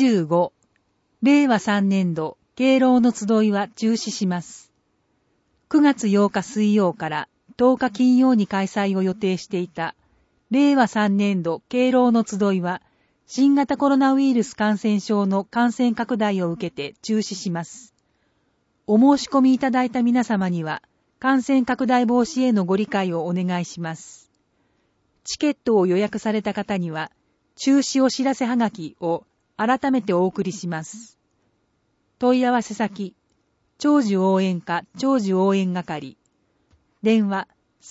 25、令和3年度敬老の集いは中止します。9月8日水曜から10日金曜に開催を予定していた令和3年度敬老の集いは新型コロナウイルス感染症の感染拡大を受けて中止します。お申し込みいただいた皆様には感染拡大防止へのご理解をお願いします。チケットを予約された方には中止お知らせはがきを改めてお送りします。問い合わせ先、長寿応援課長寿応援係、電話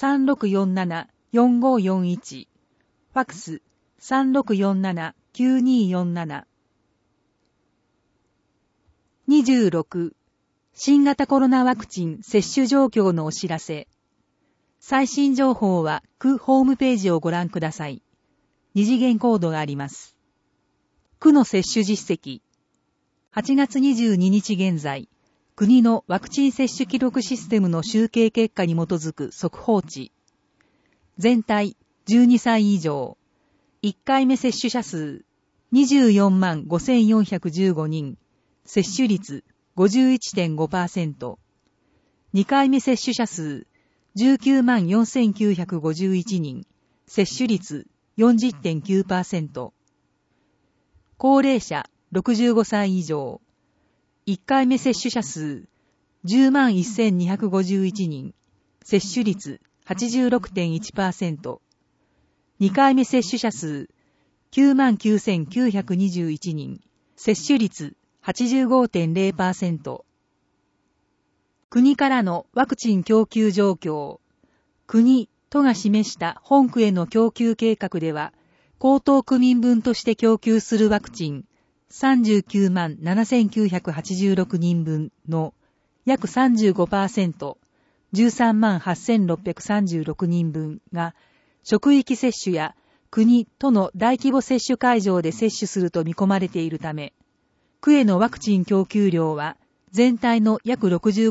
3647-4541、ファクス 3647-9247。26、新型コロナワクチン接種状況のお知らせ。最新情報は区ホームページをご覧ください。二次元コードがあります。区の接種実績。8月22日現在、国のワクチン接種記録システムの集計結果に基づく速報値。全体12歳以上。1回目接種者数24万5415人。接種率 51.5%。2回目接種者数19万4951人。接種率 40.9%。高齢者65歳以上。1回目接種者数10万1251人。接種率 86.1%。2回目接種者数9万9921人。接種率 85.0%。国からのワクチン供給状況。国、都が示した本区への供給計画では、江東区民分として供給するワクチン39万7986人分の約 35%、13万8636人分が職域接種や国、都の大規模接種会場で接種すると見込まれているため、区へのワクチン供給量は全体の約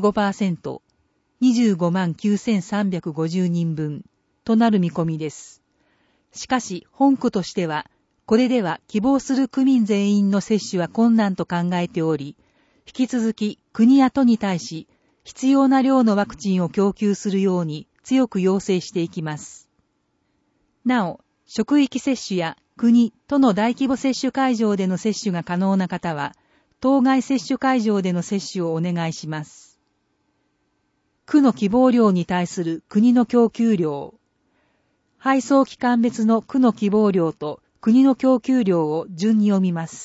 65%、25万9350人分となる見込みです。しかし本区としては、これでは希望する区民全員の接種は困難と考えており、引き続き国や都に対し必要な量のワクチンを供給するように強く要請していきます。なお、職域接種や国、都の大規模接種会場での接種が可能な方は、当該接種会場での接種をお願いします。区の希望量に対する国の供給量。配送機関別の区の希望量と国の供給量を順に読みます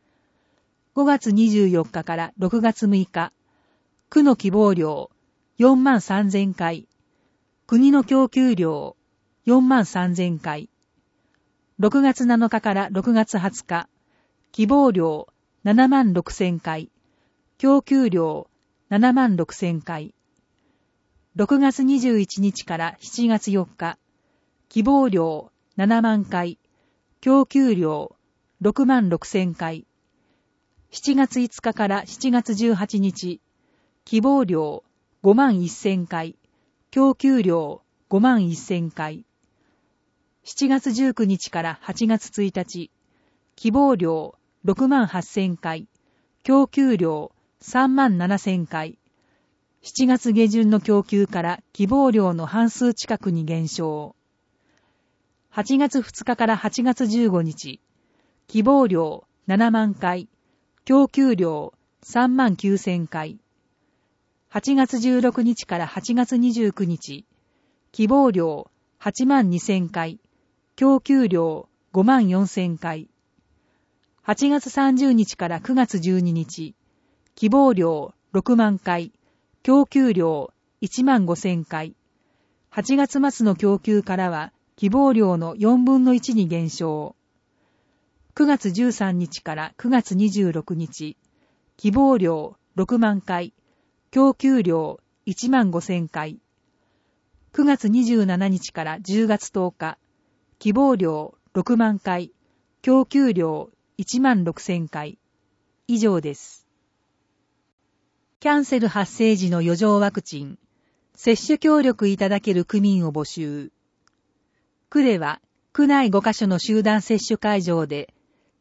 。5月24日から6月6日、区の希望量4万3000回、国の供給量4万3000回。6月7日から6月20日、希望量7万6000回、供給量7万6000回。6月21日から7月4日、希望量7万回、供給量6万6000回。7月5日から7月18日、希望量5万1000回、供給量5万1000回。7月19日から8月1日、希望量6万8000回、供給量3万7000回。7月下旬の供給から希望量の半数近くに減少。8月2日から8月15日、希望量7万回、供給量3万9000回。8月16日から8月29日、希望量8万2000回、供給量5万4000回。8月30日から9月12日、希望量6万回、供給量1万5000回。8月末の供給からは、希望量の4分の1に減少。9月13日から9月26日、希望量6万回、供給量1万5000回。9月27日から10月10日、希望量6万回、供給量1万6000回。以上です。キャンセル発生時の余剰ワクチン、接種協力いただける区民を募集。区では、区内5カ所の集団接種会場で、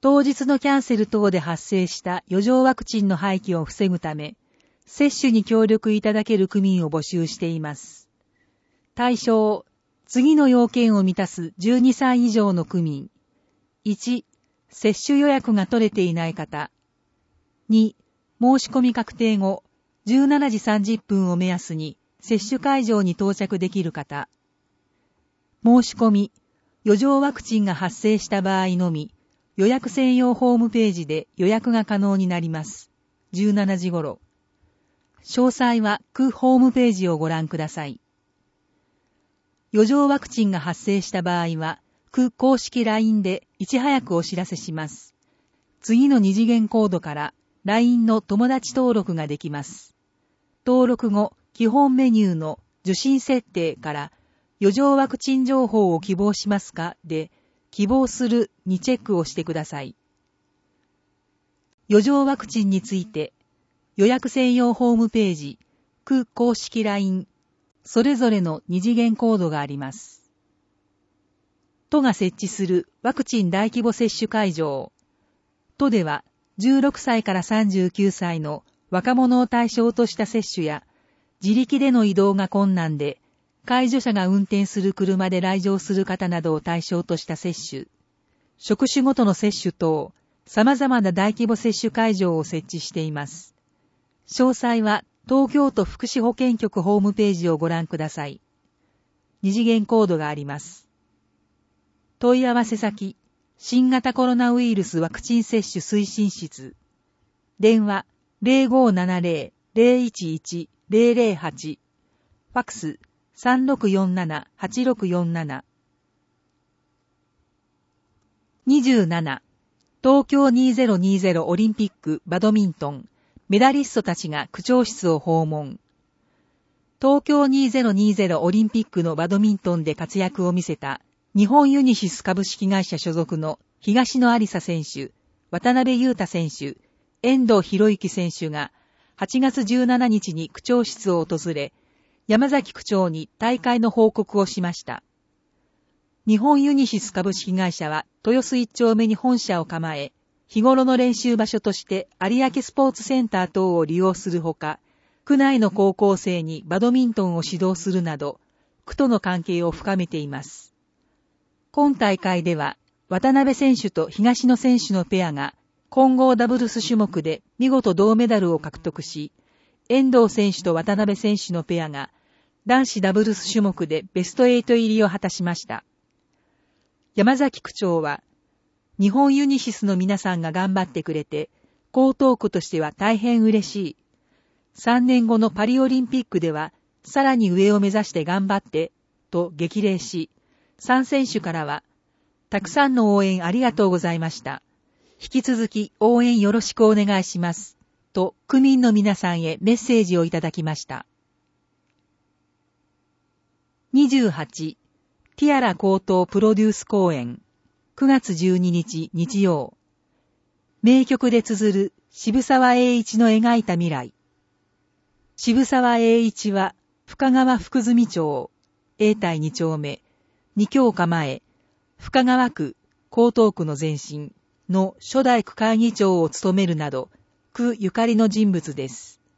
当日のキャンセル等で発生した余剰ワクチンの廃棄を防ぐため、接種に協力いただける区民を募集しています。対象、次の要件を満たす12歳以上の区民。1、接種予約が取れていない方。2、申し込み確定後、17時30分を目安に接種会場に到着できる方。申し込み、余剰ワクチンが発生した場合のみ、予約専用ホームページで予約が可能になります。17時頃。詳細は区ホームページをご覧ください。余剰ワクチンが発生した場合は、区公式 LINE でいち早くお知らせします。次の二次元コードから LINE の友達登録ができます。登録後、基本メニューの受診設定から余剰ワクチン情報を希望しますかで、希望するにチェックをしてください。余剰ワクチンについて、予約専用ホームページ、区公式 LINE、それぞれの二次元コードがあります。都が設置するワクチン大規模接種会場。都では16歳から39歳の若者を対象とした接種や、自力での移動が困難で、介助者が運転する車で来場する方などを対象とした接種、職種ごとの接種等、様々な大規模接種会場を設置しています。詳細は東京都福祉保健局ホームページをご覧ください。二次元コードがあります。問い合わせ先、新型コロナウイルスワクチン接種推進室。電話 0570-011-008。ファックス 3647-8647。27. 東京2020オリンピックバドミントン。メダリストたちが区長室を訪問。東京2020オリンピックのバドミントンで活躍を見せた日本ユニシス株式会社所属の東野有紗選手、渡辺裕太選手、遠藤博之選手が8月17日に区長室を訪れ、山崎区長に大会の報告をしました。日本ユニシス株式会社は豊洲1丁目に本社を構え、日頃の練習場所として有明スポーツセンター等を利用するほか、区内の高校生にバドミントンを指導するなど、区との関係を深めています。今大会では、渡辺選手と東野選手のペアが、混合ダブルス種目で見事銅メダルを獲得し、遠藤選手と渡辺選手のペアが、男子ダブルス種目でベスト8入りを果たしました。山崎区長は、日本ユニシスの皆さんが頑張ってくれて、江東区としては大変嬉しい。3年後のパリオリンピックでは、さらに上を目指して頑張って、と激励し、3選手からは、たくさんの応援ありがとうございました。引き続き応援よろしくお願いします。と、区民の皆さんへメッセージをいただきました。28. ティアラ高等プロデュース公演。9月12日日曜。名曲で綴る渋沢栄一の描いた未来。渋沢栄一は深川福住町、永代2丁目、二京構深川区、江東区の前身の初代区会議長を務めるなど、区ゆかりの人物です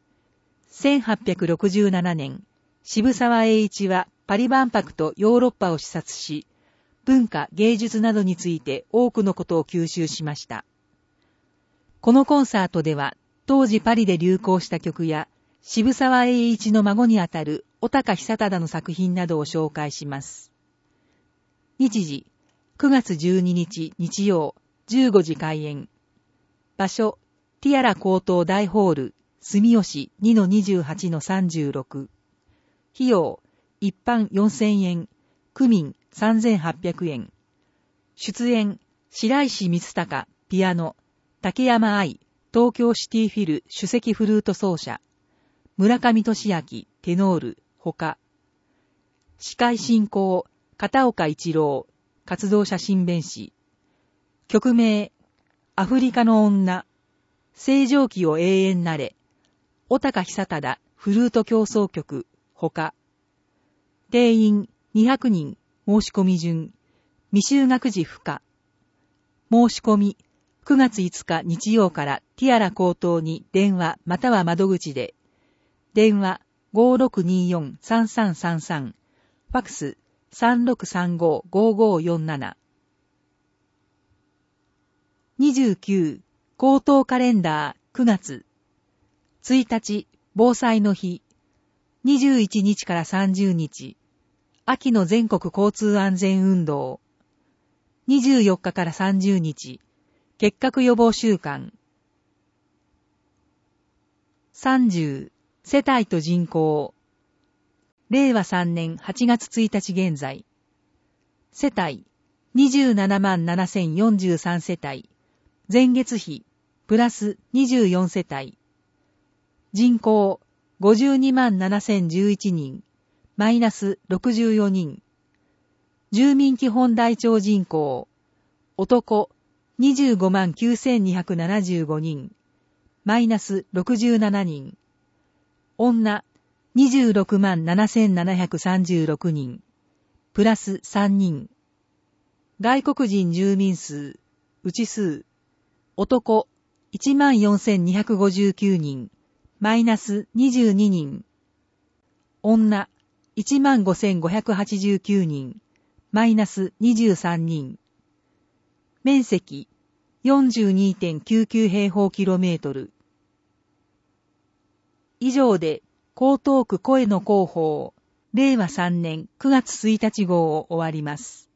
。1867年、渋沢栄一はパリ万博とヨーロッパを視察し、文化、芸術などについて多くのことを吸収しました。このコンサートでは、当時パリで流行した曲や、渋沢栄一の孫にあたる小高久忠の作品などを紹介します。日時、9月12日日曜、15時開演。場所、ティアラ高等大ホール、住吉 2-28-36。費用、一般4000円、区民3800円。出演、白石光隆、ピアノ、竹山愛、東京シティフィル首席フルート奏者、村上俊明、テノール、ほか。司会進行、片岡一郎、活動写真弁士。曲名、アフリカの女、星条旗を永遠なれ、小高久忠、フルート協奏曲、ほか。定員200人、申し込み順、未就学児不可。申し込み、 9月5日日曜からティアラ口頭に電話または窓口で、電話 5624-3333、ファクス 3635-5547。29、口頭カレンダー9月。1日、防災の日。21日から30日、秋の全国交通安全運動。24日から30日、結核予防週間。30、世帯と人口。令和3年8月1日現在。世帯、277,043世帯。前月比、プラス24世帯。人口、527,011人。マイナス64人。住民基本台帳人口。男、259,275人。マイナス67人。女、267,736人。プラス3人。外国人住民数、内数。男、14,259人。マイナス22人。女、15,589人。マイナス23人。面積、42.99 平方キロメートル。以上で、江東区声の広報、令和3年9月1日号を終わります。